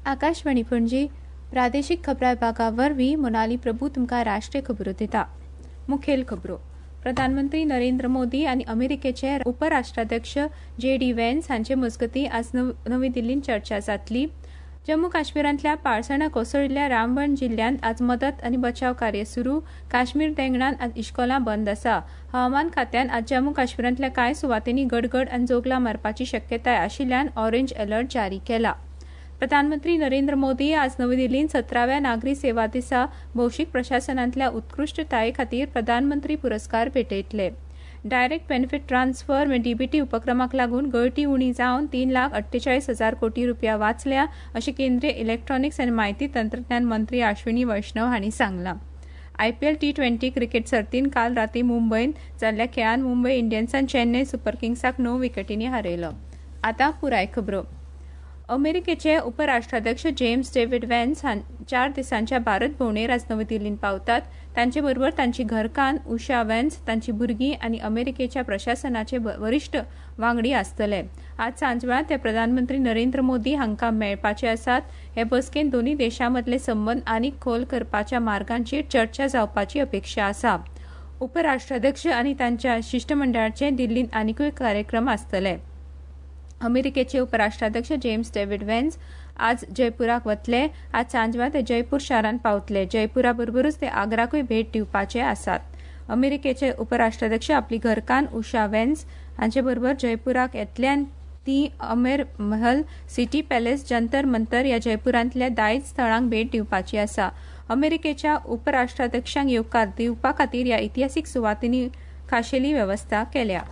आकाशवाणी पणजी प्रादेशिक खबरां विभागावरवीं मोनाली प्रभू तुमकां राष्ट्रीय खबरो दिता। मुखेल खबरो प्रधानमंत्री नरेंद्र मोदी आनी अमेरिकेचे उपराष्ट्राध्यक्ष JD व्हॅन्स हांचे मजगतीं आज नवी दिल्लींत चर्चा जातली। जम्मू काश्मीरांतल्या पाळसणां कोसळिल्ल्या रामबन जिल्ल्यांत आज मदत आनी बचाव कार्य सुरू। काश्मीर देंगणांत आज इश्कोलां बंद आसा। हवामान खात्यान आज जम्मू काश्मीरांतल्या कांय सुवातींनी गडगड आनी जोगला मारपाची शक्यताय आशिल्ल्यान ऑरेंज अलर्ट जारी केला। प्रधानमंत्री नरेंद्र मोदी आज नवी दिल्लींत 17व्या नागरी सेवा दिसा भौशीक प्रशासनांतल्या उत्कृश्टताये खातीर प्रधानमंत्री पुरस्कार भेटयतले। डायरेक्ट बेनिफिट ट्रान्स्फर DBT उपक्रमाक लागून गळती उणी जावन 3,48,000 कोटी रुपया वाचल्या अशें केंद्रीय इलेक्ट्रॉनिक्स आनी म्हायती तंत्रज्ञान मंत्री अश्विनी वैष्णव हांणी सांगलां। IPL T20 क्रिकेट सर्तींत काल रातीं मुंबयंत जाल्ल्या खेळांत मुंबय इंडियन्सान चेन्नई सुपर किंग्साक 9 विकेटींनी हारयलो। आतां पुराय खबरो अमेरिकेचे उपराष्ट्राध्यक्ष जेम्स डेव्हिड व्हॅन्स 4 दिसांच्या भारत भोंवडेर आज नवी दिल्लींत पावतात। तांचे बरोबर तांची घरकान्न उषा व्हॅन्स, तांची भुरगीं आनी अमेरिकेच्या प्रशासनाचे वरिश्ठ वांगडी आसतले। आज सांजवेळा ते प्रधानमंत्री नरेंद्र मोदी हांकां मेळपाचे आसात। हे बसकेंत दोनूय देशां मदले संबंद आनीक खोल करपाच्या मार्गांचेर चर्चा जावपाची अपेक्षा आसा। उपराष्ट्राध्यक्ष आनी तांच्या शिष्टमंडळाचे दिल्लींत आनीकूय कार्यक्रम आसतले। अमेरिकेचे उपराष्ट्राध्यक्ष जेम्स डेव्हिड व्हॅन्स आज जयपुराक वतले। आज सांजवेळा ते जयपूर शारांत पावतले। जयपुरा बरोबरूच ते आग्राकूय भेट दिवपाचे आसात। अमेरिकेचे उपराष्ट्राध्यक्ष आपली घरकान्न उषा व्हॅन्स हांचे बरोबर जयपुराक येतले आनी ती अमेर महल, सिटी पॅलेस, जंतर मंतर ह्या जयपुरांतल्या दायज स्थळांक भेट दिवपाची आसा। अमेरिकेच्या उपराष्ट्राध्यक्षांक येवकार दिवपा खातीर ह्या इतिहासीक सुवातींनी खाशेली वेवस्था केल्या।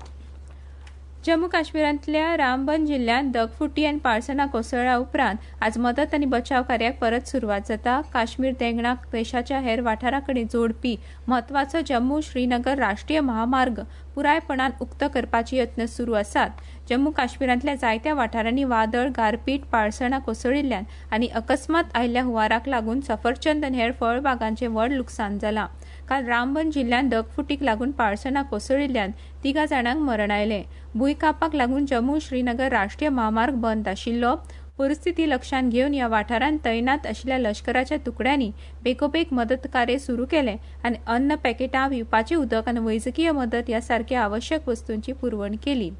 जम्मू काश्मीरांतल्या रामबन जिल्ल्यांत दगफुटी आनी पाळसणां कोसळ्ळ्या उपरांत आज मदत आनी बचाव कार्याक परत सुरवात जाता। काश्मीर देंगणाक देशाच्या हेर वाठारांकडेन जोडपी म्हत्वाचो जम्मू श्रीनगर राष्ट्रीय महामार्ग पुरायपणान उक्तो करपाचे यत्न सुरू आसात। जम्मू काश्मीरांतल्या जायत्या वाठारांनी वादळ, गारपीट, पाळसणां कोसळिल्ल्यान आनी अकस्मात आयिल्ल्या हुंवाराक लागून सफरचंद आनी हेर फळबागांचें व्हड लुकसाण जालां। काल रामबन जिल्ल्यांत दगफुटीक लागून पाळसणां कोसळिल्ल्यान 3 जाणांक मरण आयलें। भुंयकांपाक लागून जम्मू श्रीनगर राष्ट्रीय महामार्ग बंद आशिल्लो। परिस्थिती लक्षांत घेवन ह्या वाठारांत तैनात आशिल्ल्या लश्कराच्या तुकड्यांनी बेगोबेग मदत कार्य सुरू केलें आनी अन्न पॅकेटां, पिवपाचें उदक आनी वैजकीय मदत ह्या सारक्या आवश्यक वस्तूंची पुरवण केली।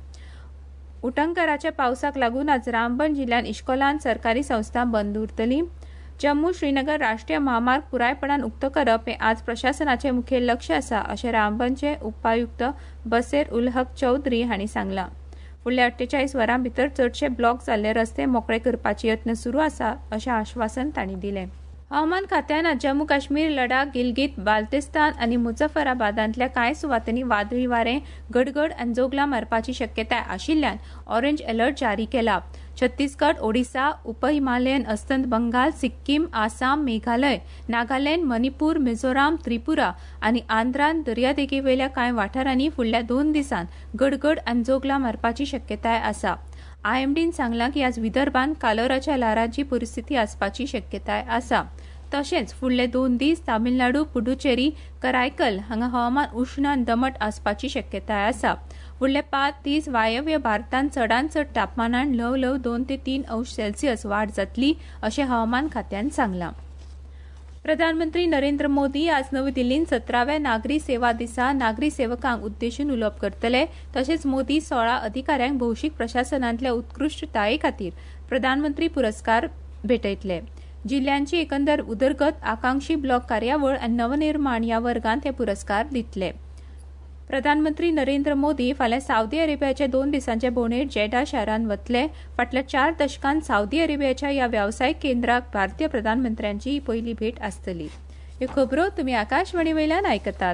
उटंगराच्या पावसाक लागून आज रामबन जिल्ल्यांत इश्कोलां, सरकारी संस्था बंद उरतलीं। जम्मू श्रीनगर राष्ट्रीय महामार्ग पुरायपणान उक्तो करप हे आज प्रशासनाचे मुखेल लक्ष आसा अशें रामबनचे उपायुक्त बसीर उल हक चौधरी हांणी सांगलां। फुडल्या 48 वरां भितर चडशे ब्लॉक जाल्ले रस्ते मोकळे करपाचे यत्न सुरू आसा अशें आश्वासन तांणी दिलें। हवामान खात्यान आज जम्मू काश्मीर, लडाख, गिलगित, बाल्तिस्तान आनी मुझफ्फराबादांतल्या कांय सुवातींनी वादळी वारें, गडगड आनी जोगला मारपाची शक्यताय आशिल्ल्यान ऑरेंज अलर्ट जारी केला। छत्तीसगड, ओडिशा, उपहिमालयन अस्तंत बंगाल, सिक्कीम, आसाम, मेघालय, नागालँड, मणिपूर, मिझोराम, त्रिपुरा आनी आंध्रांत दर्यादेगेवयल्या कांय वाठारांनी फुडल्या 2 दिसांत गडगड आनी जोगला मारपाची शक्यताय आसा। IMDन सांगलां की आज विदर्भांत कालोराच्या ल्हाराची परिस्थिती आसपाची शक्यताय आसा। तशेंच फुडले 2 दीस तामिळनाडू, पुडुचेरी, करायकल हांगा हवामान उश्ण आनी दमट आसपाची शक्यताय आसा। फुडले 5 दीस वायव्य भारतांत चडांत चड तापमानांत ल्हव 2 ते 3 अंश सेल्सियस वाड जातली अशें हवामान खात्यान सांगलां। प्रधानमंत्री नरेंद्र मोदी आज नवी दिल्लींत 17व्या नागरी सेवा दिसा नागरी सेवकांक उद्देशून उलोवप करतले। तशेंच मोदी 16 अधिकाऱ्यांक भौशीक प्रशासनांतल्या उत्कृश्टताये खातीर प्रधानमंत्री पुरस्कार भेटयतले। जिल्ल्यांची एकंदर उदरगत, आकांक्षी ब्लॉक कार्यावळ आनी नवनिर्माण ह्या वर्गांत हे पुरस्कार दितले। प्रधानमंत्री नरेंद्र मोदी फाल्यां सावदी अरेबियाचे 2 दिसांचे भोंवडेर जेडा शारांत वतले। फाटल्या 4 दशकांत सावदी अरेबियाच्या ह्या वेवसायीक केंद्राक भारतीय प्रधानमंत्र्यांची ही पयली भेट आसतली। ह्यो खबरो तुमी आकाशवाणी वयल्यान आयकतात।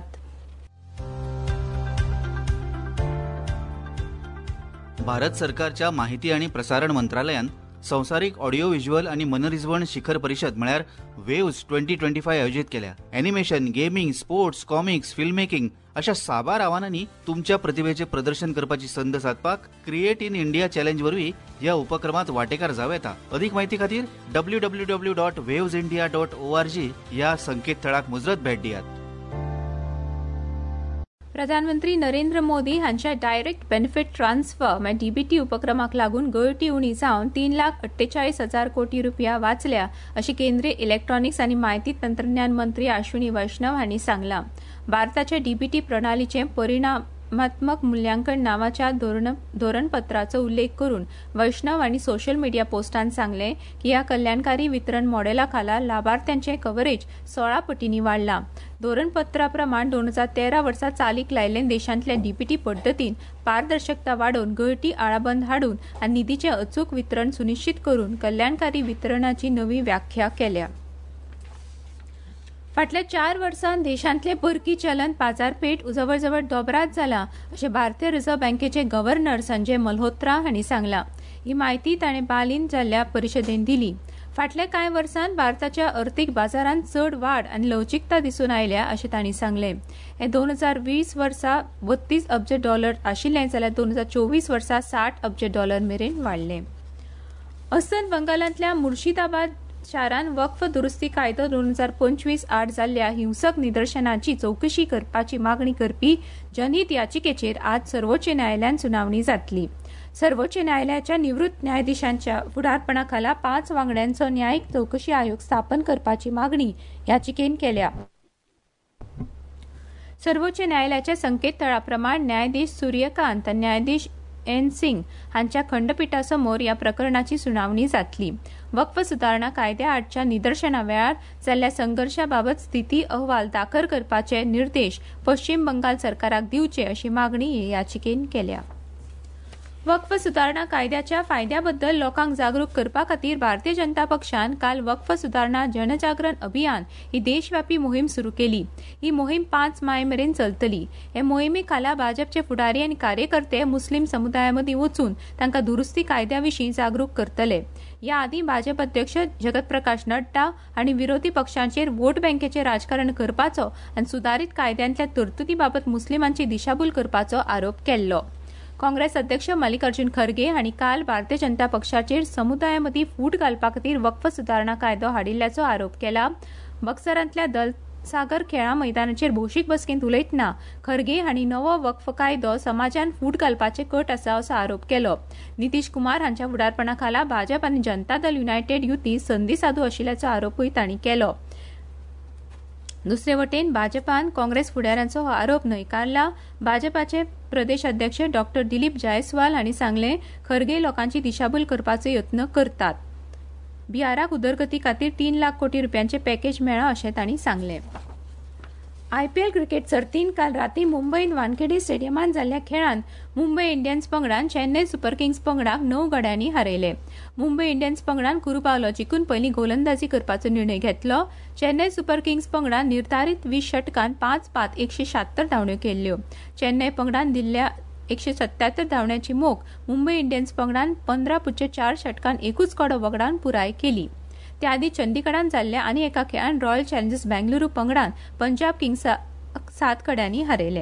भारत सरकारच्या माहिती आणि प्रसारण मंत्रालयान संवसारीक ऑडिओ व्हिज्युअल आणि मनरिजवण शिखर परिषद म्हळ्यार वेव्स 2025 आयोजित केल्या। Animation, gaming, sports, comics, film making अशा साबार आव्हानांनी तुमच्या प्रतिभेचे प्रदर्शन करपाची संद साधपाक क्रिएट इन इंडिया चॅलेंज वरवीं ह्या उपक्रमात वांटेकार जावं येता। अधिक माहिती खातीर www.wavesindia.org ह्या संकेतथळाक मुजरत भेट दियात। प्रधानमंत्री नरेंद्र मोदी हांच्या डायरेक्ट बेनिफिट ट्रान्सफर डीबीटी उपक्रमाक लागून गळती उणी जावन 3,48,000 कोटी रुपया वाचल्या अशी केंद्रीय इलेक्ट्रॉनिक्स आणि माहिती तंत्रज्ञान मंत्री अश्विनी वैष्णव हांणी सांगला. भारताच्या डीबीटी प्रणालीचे परिणामात्मक मूल्यांकन नावाच्या धोरणपत्राचो उल्लेख करून वैष्णव हांणी सोशल मीडिया पोस्टान सांगले की ह्या कल्याणकारी वितरण मॉडेला खाला लाभार्थ्यांचे कव्हरेज 16 पटींनी वाढला. धोरणपत्राप्रमाण 2013 वर्सा चालीक लायिल्ले देशांतल्या डीबीटी पद्दतीन पारदर्शकता वाडोवन गळती आळाबंद हाडून आनी निधीचे अचूक वितरण सुनिश्चित करून कल्याणकारी वितरणाची नवी व्याख्या केल्या. फाटल्या 4 वर्सांत देशांतले परकी चलन बाजारपेठ जवळजवळ दोबरात जाला अशें भारतीय रिझर्व्ह बँकेचे गव्हर्नर संजय मल्होत्रा हांणी सांगला. ही माहिती ताणें बालींत जाल्ल्या परिशदेंत दिली. फाटल्या कांय वर्सांत भारताच्या अर्थीक बाजारांत चड वाड आनी लवचीकता दिसून आयल्या अशें तांणी सांगलें. हे 2020 वर्सा $32 अब्ज आशिल्लें जाल्यार 2024 वर्सा $60 अब्ज मेरेन वाडलें. अस्तंत बंगालांतल्या मुर्शिदाबाद शारान वक्फ दुरुस्ती कायदो 2025 आड जाल्ल्या हिंसक निदर्शनांची चवकशी करपाची मागणी करपी जनहीत याचिकेचेर आज सर्वोच्च न्यायालयात सुनावणी जातली. सर्वोच्च न्यायालयाच्या निवृत्त न्यायाधीशांच्या फुडारपणाखाला 5 वांगड्यांचो न्यायिक चौकशी आयोग स्थापन करपाची मागणी याचिकेन केल्या. सर्वोच्च न्यायालयाच्या संकेतथळाप्रमाण न्यायाधीश सूर्यकांत आनी न्यायाधीश एन सिंग हांच्या खंडपीठासमोर ह्या प्रकरणाची सुनावणी जातली. वक्फ सुदारणा कायद्या आडच्या निदर्शना वेळार जाल्ल्या संघर्षाबाबत स्थिती अहवाल दाखल करपाचे निर्देश पश्चिम बंगाल सरकाराक दिवचे अशी मागणी हे याचिकेन केल्या. वक्फ सुदारणा कायद्याच्या फायद्याबद्दल लोकांक जागरूक करपा खातीर भारतीय जनता पक्षान काल वक्फ सुदारणा जनजागरण अभियान ही देशव्यापी मोहीम सुरू केली. ही मोहीम 5 माय मेरेन चलतली. हे मोहिमे खाला भाजपचे फुडारी आनी कार्यकर्ते मुस्लीम समुदायामदीं वचून तांकां दुरुस्ती कायद्याविशीं जागरूक करतले. या आदी भाजप अध्यक्ष जगत प्रकाश नड्डा हांणी विरोधी पक्षांचेर वोट बँकेचे राजकारण करपाचो आनी सुदारीत कायद्यांतल्या तरतुदीबाबत मुस्लिमांची दिशाभूल करपाचो आरोप केल्लो. काँग्रेस अध्यक्ष मल्लिकार्जुन खरगे हांणी काल भारतीय जनता पक्षाचेर समुदायामदीं फूट घालपा खातीर वक्फ सुदारणा कायदो हाडिल्ल्याचो आरोप केला. बक्सरांतल्या दलसागर खेळा मैदानाचेर भौशीक बसकेंत उलयतना खरगे हांणी नवो वक्फ कायदो समाजान फूट घालपाचे कट आसा असो आरोप केलो. नितीश कुमार हांच्या फुडारपणाखाला भाजप आनी जनता दल युनायटेड युती संदी साधू आशिल्ल्याचो आरोपूय तांणी केलो. दुसरे वटेन भाजपान काँग्रेस फुडाऱ्यांचो हो आरोप न्हयकारला. भाजपाचे प्रदेश अध्यक्ष डॉ. दिलीप जायस्वाल हांणी सांगलें खरगे लोकांची दिशाभूल करपाचो यत्न करतात. बिहाराक उदरगती खातीर 3 लाख कोटी रुपयांचे पॅकेज मेळ्ळा अशें तांणी सांगलें. आयपीएल क्रिकेट सर्तीन काल रातीं मुंबईत वानखेडे स्टेडियमांत जाल्ल्या खेळांत मुंबय इंडियन्स पंगडान चेन्नई सुपर किंग्स पंगडाक 9 गड्यांनी हारयले. मुंबय इंडियन्स पंगडान कुरुबावलो जिखून पयलीं गोलंदाजी करपाचो निर्णय घेतलो. चेन्नई सुपर किंग्स पंगडान निर्धारीत 20 षटकांत 5 बाद 176 धांवड्यो केल्ल्यो. चेन्नई पंगडान दिल्ल्या 177 धांवड्यांची मोख मुंबय इंडियन्स पंगडान 15.4 षटकांत एकूच कडो वगडावन पुराय केली. त्या आदी चंदीगडात जाल्ल्या आनी एका खेळान रॉयल चॅलेंजर्स बेंगलुरू पंगडान पंजाब किंग्साक 7 गड्यांनी हारयले.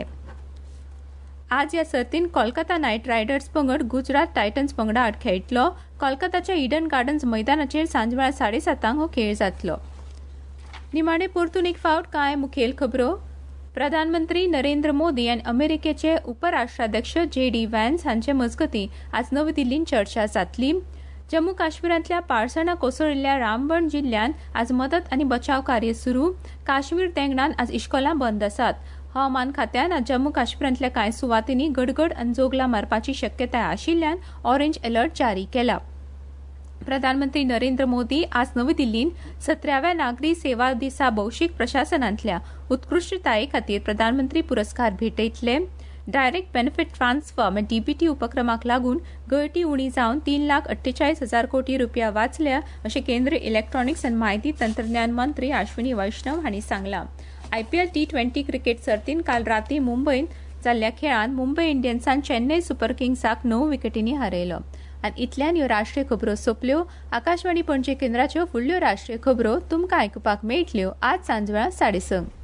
आज ह्या सर्तीन कोलकाता नायट रायडर्स पंगड गुजरात टायटन्स पंगडा आड खेळटलो. कोलकाताच्या ईडन गार्डन्स मैदानाचेर सांजवेळा 7:30 हो खेळ जातलो. निमाणे परतून एक फावट कांय मुखेल खबरो. प्रधानमंत्री नरेंद्र मोदी आनी अमेरिकेचे उपराष्ट्राध्यक्ष JD व्हॅन्स हांचे मजगतीं आज नवी दिल्लींत चर्चा जातली. जम्मू काश्मीरांतल्या पाळसणां कोसळिल्ल्या रामबन जिल्ल्यांत आज मदत आनी बचाव कार्य सुरू. काश्मीर देंगणान आज इश्कोलां बंद आसात. हवामान खात्यान आज जम्मू काश्मीरांतल्या कांय सुवातींनी गडगड आनी जोगला मारपाची शक्यताय आशिल्ल्यान ऑरेंज अलर्ट जारी केला. प्रधानमंत्री नरेंद्र मोदी आज नवी दिल्लींत 17व्या नागरी सेवा दिसा भौशीक प्रशासनांतल्या उत्कृश्टताये खातीर प्रधानमंत्री पुरस्कार भेटयतले. डायरेक्ट बेनिफिट ट्रान्सफर डीबीटी उपक्रमाक लागून गळती उणी जावन 3,48,000 कोटी रुपया वाचल्या अशें केंद्रीय इलेक्ट्रॉनिक्स आनी माहिती तंत्रज्ञान मंत्री अश्विनी वैष्णव हांणी सांगलां. IPL T20 क्रिकेट सर्तीन काल रातीं मुंबईत जाल्ल्या खेळांत मुंबय इंडियन्सान चेन्नई सुपर किंग्साक 9 विकेटींनी हारयलो. आनी इतल्यान ह्यो राष्ट्रीय खबरो सोंपल्यो. आकाशवाणी पणजी केंद्राच्यो फुडल्यो राष्ट्रीय खबरो तुमकां आयकुपाक मेळटल्यो आज सांजवेळा 6:30.